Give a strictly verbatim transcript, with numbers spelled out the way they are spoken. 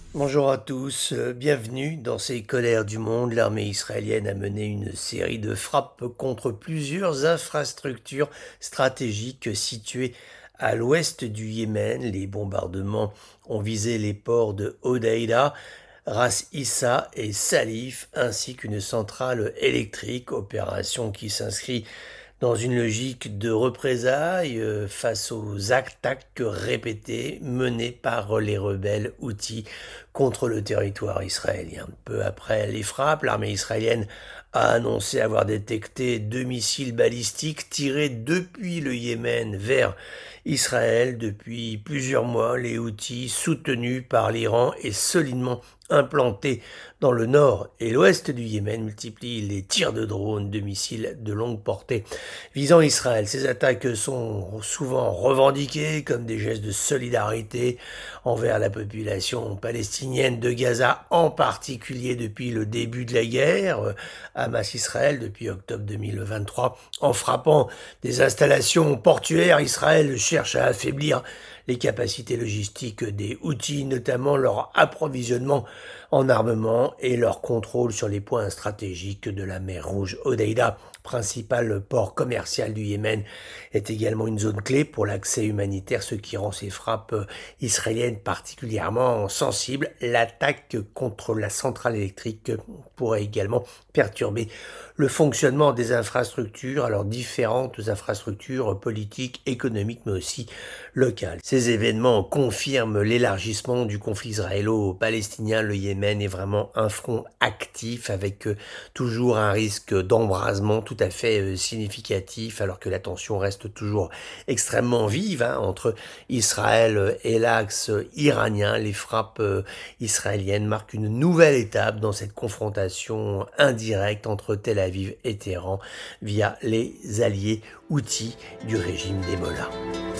Bonjour à tous, euh, bienvenue dans ces colères du monde. L'armée israélienne a mené une série de frappes contre plusieurs infrastructures stratégiques situées à l'ouest du Yémen. Les bombardements ont visé les ports de Hodeïda, Ras Issa et Salif, ainsi qu'une centrale électrique, opération qui s'inscrit dans une logique de représailles euh, face aux attaques répétées menées par les rebelles Houthis contre le territoire israélien. Peu après les frappes, l'armée israélienne a annoncé avoir détecté deux missiles balistiques tirés depuis le Yémen vers Israël. Depuis plusieurs mois, les Houthis, soutenus par l'Iran et solidement implantés dans le nord et l'ouest du Yémen, multiplient les tirs de drones, de missiles de longue portée visant Israël. Ces attaques sont souvent revendiquées comme des gestes de solidarité envers la population palestinienne de Gaza, en particulier depuis le début de la guerre, Hamas-Israël depuis octobre deux mille vingt-trois. En frappant des installations portuaires, Israël cherche à affaiblir les capacités logistiques des Houthis, notamment leur approvisionnement en armement et leur contrôle sur les points stratégiques de la mer Rouge. Hodeïda, principal port commercial du Yémen, est également une zone clé pour l'accès humanitaire, ce qui rend ces frappes israéliennes particulièrement sensibles. L'attaque contre la centrale électrique pourrait également perturber le fonctionnement des infrastructures, alors différentes infrastructures politiques, économiques, mais aussi locales. Ces événements confirment l'élargissement du conflit israélo-palestinien. Le Yémen est vraiment un front actif avec euh, toujours un risque d'embrasement tout à fait euh, significatif, alors que la tension reste toujours extrêmement vive hein, entre Israël et l'axe iranien. Les frappes euh, israéliennes marquent une nouvelle étape dans cette confrontation indirecte entre Tel Aviv et Téhéran via les alliés Houthis du régime des Mollahs.